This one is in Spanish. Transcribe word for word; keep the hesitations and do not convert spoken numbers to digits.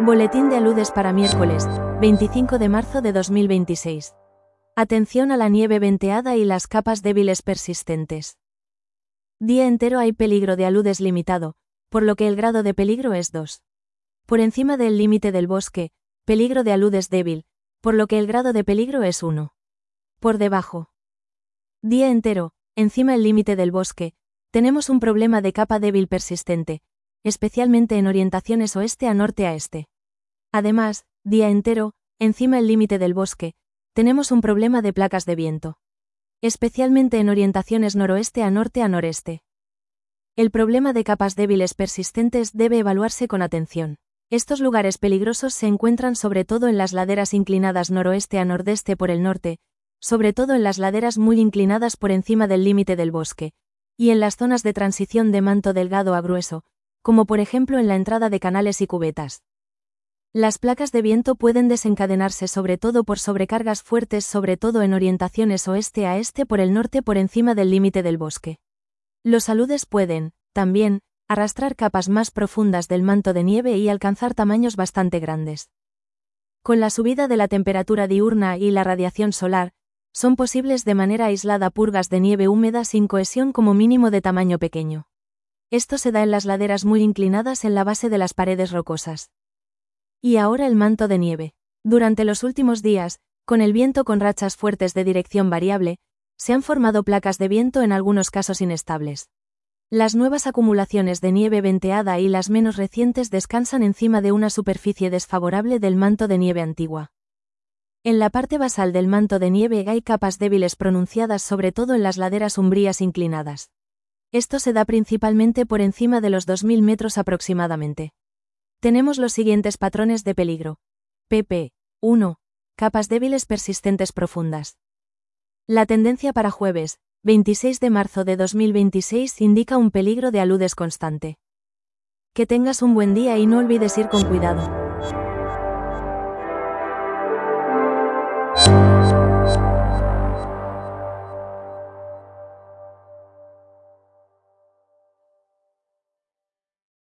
Boletín de aludes para miércoles, veinticinco de marzo de dos mil veintiséis. Atención a la nieve venteada y las capas débiles persistentes. Día entero hay peligro de aludes limitado, por lo que el grado de peligro es dos. Por encima del límite del bosque, peligro de aludes débil, por lo que el grado de peligro es uno. Por debajo. Día entero, encima el límite del bosque, tenemos un problema de capa débil persistente, especialmente en orientaciones oeste a norte a este. Además, día entero, encima el límite del bosque, tenemos un problema de placas de viento. Especialmente en orientaciones noroeste a norte a noreste. El problema de capas débiles persistentes debe evaluarse con atención. Estos lugares peligrosos se encuentran sobre todo en las laderas inclinadas noroeste a nordeste por el norte, sobre todo en las laderas muy inclinadas por encima del límite del bosque, y en las zonas de transición de manto delgado a grueso, como por ejemplo en la entrada de canales y cubetas. Las placas de viento pueden desencadenarse sobre todo por sobrecargas fuertes, sobre todo en orientaciones oeste a este por el norte por encima del límite del bosque. Los aludes pueden, también, arrastrar capas más profundas del manto de nieve y alcanzar tamaños bastante grandes. Con la subida de la temperatura diurna y la radiación solar, son posibles de manera aislada purgas de nieve húmeda sin cohesión como mínimo de tamaño pequeño. Esto se da en las laderas muy inclinadas en la base de las paredes rocosas. Y ahora el manto de nieve. Durante los últimos días, con el viento con rachas fuertes de dirección variable, se han formado placas de viento en algunos casos inestables. Las nuevas acumulaciones de nieve venteada y las menos recientes descansan encima de una superficie desfavorable del manto de nieve antigua. En la parte basal del manto de nieve hay capas débiles pronunciadas sobre todo en las laderas umbrías inclinadas. Esto se da principalmente por encima de los dos mil metros aproximadamente. Tenemos los siguientes patrones de peligro. pp. uno. Capas débiles persistentes profundas. La tendencia para jueves, veintiséis de marzo de dos mil veintiséis indica un peligro de aludes constante. Que tengas un buen día y no olvides ir con cuidado.